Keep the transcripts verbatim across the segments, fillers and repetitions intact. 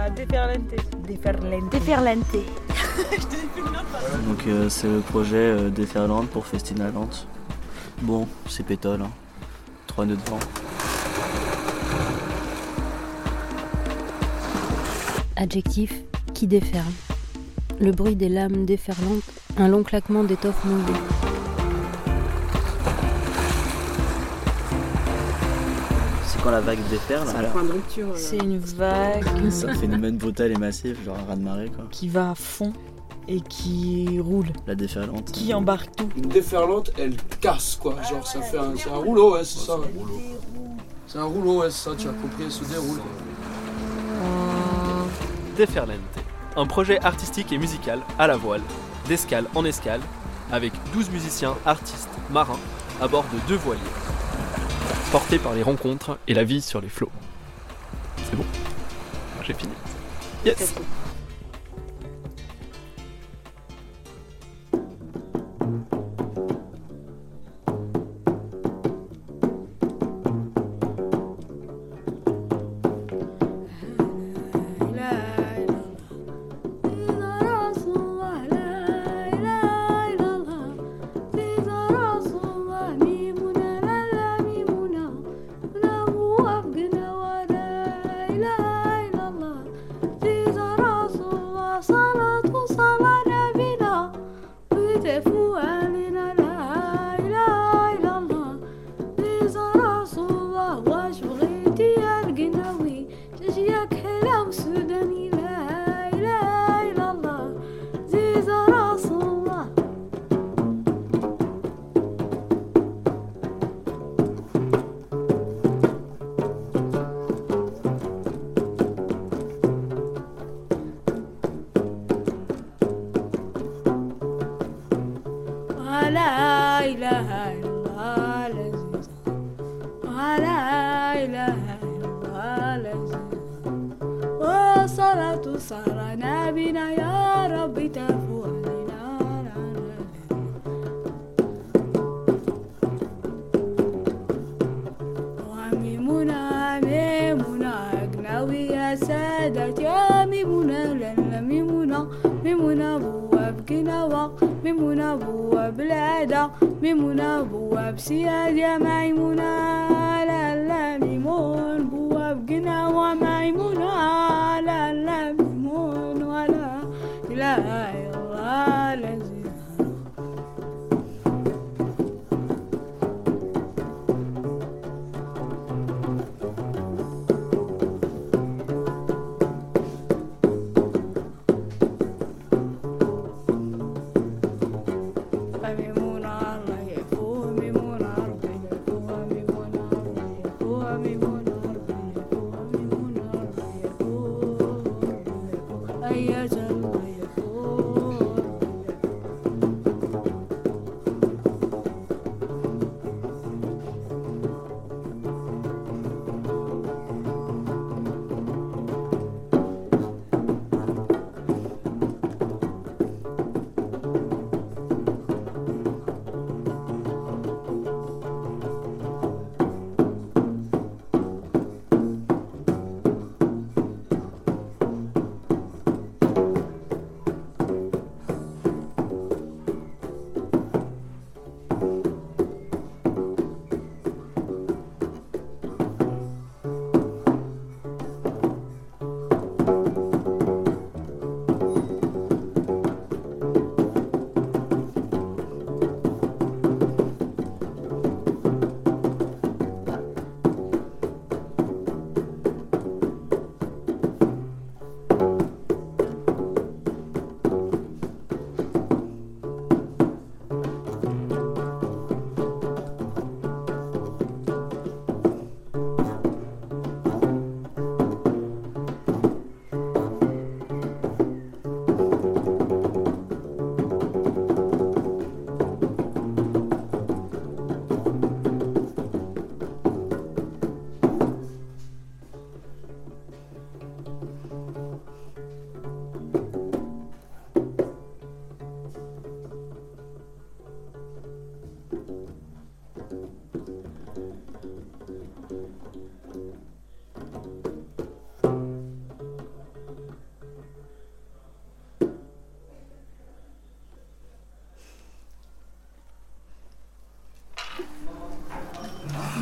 à déferlante. Déferlante. Déferlante. Donc euh, c'est le projet euh, Déferlante pour Festinalante. Bon, c'est pétole, hein. Trois nœuds de vent. Adjectif qui déferle. Le bruit des lames déferlantes, un long claquement d'étoffe moulée. C'est quand la vague déferle. C'est un point de rupture. euh, C'est une vague C'est un phénomène brutal et massif, genre un raz-de-marée quoi. qui va à fond et qui roule, La déferlante. qui embarque tout. Une déferlante, elle casse quoi. Genre ça fait un, c'est un rouleau, ouais, c'est ça. C'est un rouleau, ouais, c'est ça, tu as compris, elle se déroule. Déferlante, un projet artistique et musical à la voile, d'escale en escale, avec douze musiciens, artistes, marins, à bord de deux voiliers, portés par les rencontres et la vie sur les flots. C'est bon, j'ai fini. Yes.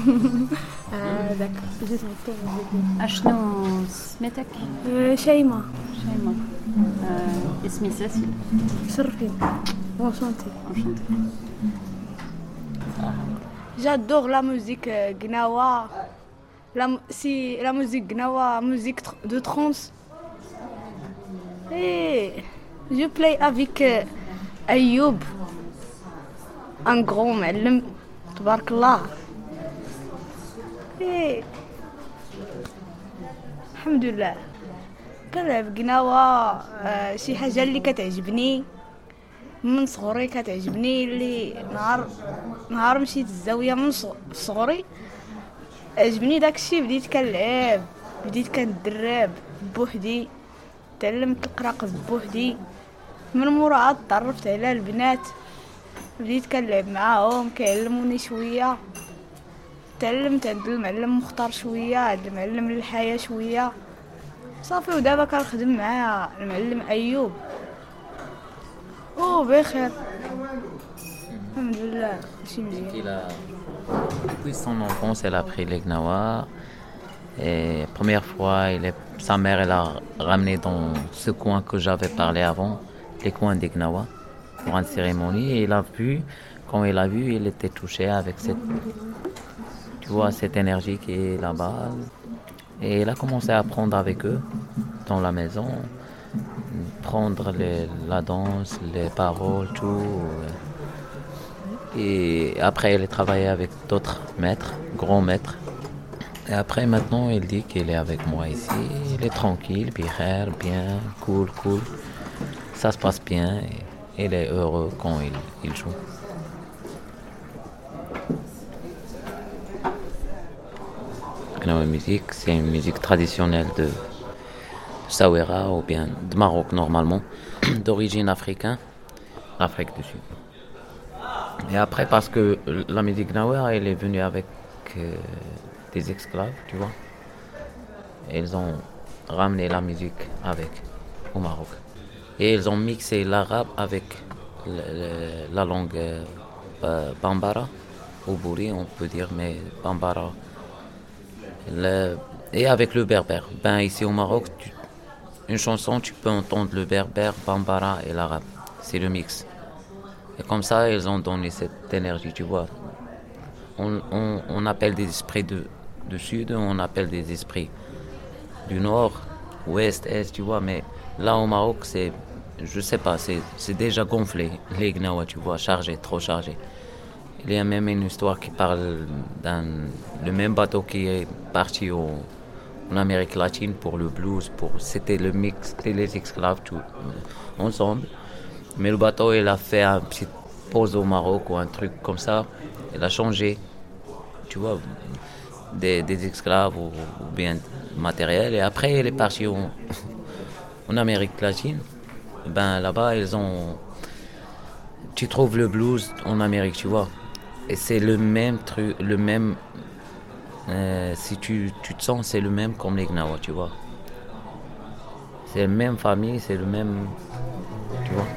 آه ذاك جيت نطلب أشنو سميتك؟ شيماء شيماء. آه اسمي ساسي. شرفين وانشانتي. Enchantée. J'adore la musique euh, gnawa. La, mu- si la musique gnawa, musique tr- de trance. Et je play avec euh, Ayoub, un grand معلم تبارك الله. Et الحمد لله كنلعب قناوة. آه، شي حاجة اللي كتعجبني من صغري كتعجبني اللي نهار نهار مشيت الزاوية من ص- صغري عجبني داكشي. بديت كنلعب بديت كندرب بوحدي تعلمت القراق بوحدي. من مورا عاد تعرفت على البنات بديت كنلعب معاهم كيعلموني شوية. تعلمت عند المعلم مختار شوية عند المعلم الحياة شوية صافي. ودابا كنخدم مع المعلم أيوب او بخير الحمد لله ماشي مزيان. Il a, depuis son enfance, elle a appris les gnawa. Et première fois, il est, sa mère elle a ramené dans ce coin que j'avais parlé avant, les coins des gnawa, pour une cérémonie. Et il a vu, quand il a vu, il était touché avec cette, tu vois, cette énergie qui est là-bas. Et il a commencé à apprendre avec eux dans la maison, prendre les- la danse, les paroles, tout. Et après, il a travaillé avec d'autres maîtres, grands maîtres. Et après, maintenant, il dit qu'il est avec moi ici. Il est tranquille, biher, bien, cool, cool. Ça se passe bien et il est heureux quand il, il joue. La musique, c'est une musique traditionnelle de Sawera ou bien de Maroc normalement, d'origine africaine, Afrique du Sud. Et après, parce que la musique Gnawa, elle est venue avec euh, des esclaves, tu vois. Et ils ont ramené la musique avec au Maroc. Et ils ont mixé l'arabe avec le- le- la langue euh, ba- Bambara, ou Bouri, on peut dire, mais Bambara. Le- et avec le berbère. Ben, ici au Maroc, tu- une chanson, tu peux entendre le berbère, Bambara et l'arabe. C'est le mix. Et comme ça, ils ont donné cette énergie, tu vois. On, on- on appelle des esprits de, du sud, on appelle des esprits du nord, ouest, est, tu vois. Mais là au Maroc, c'est, je sais pas, c'est, c'est déjà gonflé, les Gnawa, tu vois, chargé, trop chargé. Il y a même une histoire qui parle d'un le même bateau qui est parti au, en Amérique latine pour le blues, pour, c'était le mix, c'était les esclaves tout euh, ensemble. Mais le bateau, il a fait un petit pause au Maroc ou un truc comme ça. Il a changé, tu vois, des, des esclaves ou, ou bien matériel. Et après, il est parti en, en Amérique latine. Ben là-bas, ils ont. Tu trouves le blues en Amérique, tu vois. Et c'est le même truc, le même. euh, si tu, tu te sens, c'est le même comme les Gnawa, tu vois. C'est la même famille, c'est le même. Tu vois.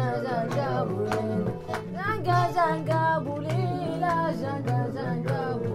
Zanga zanga bulila, zanga zanga bulila.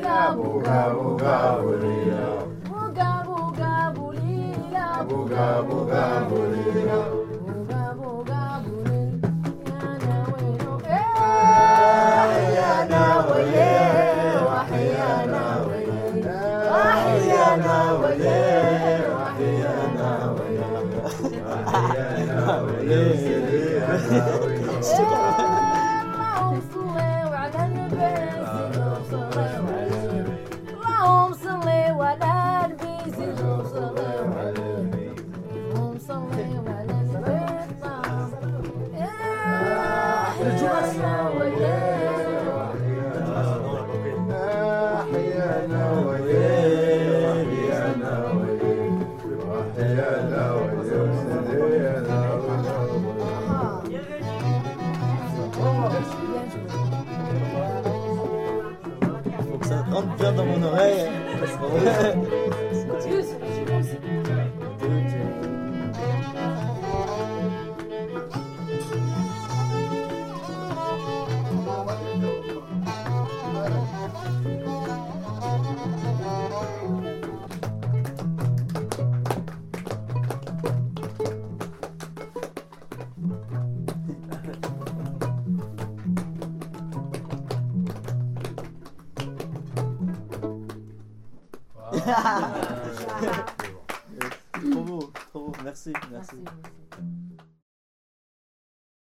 Rentre bien dans mon oreille. Trop beau, trop beau, merci, merci. merci.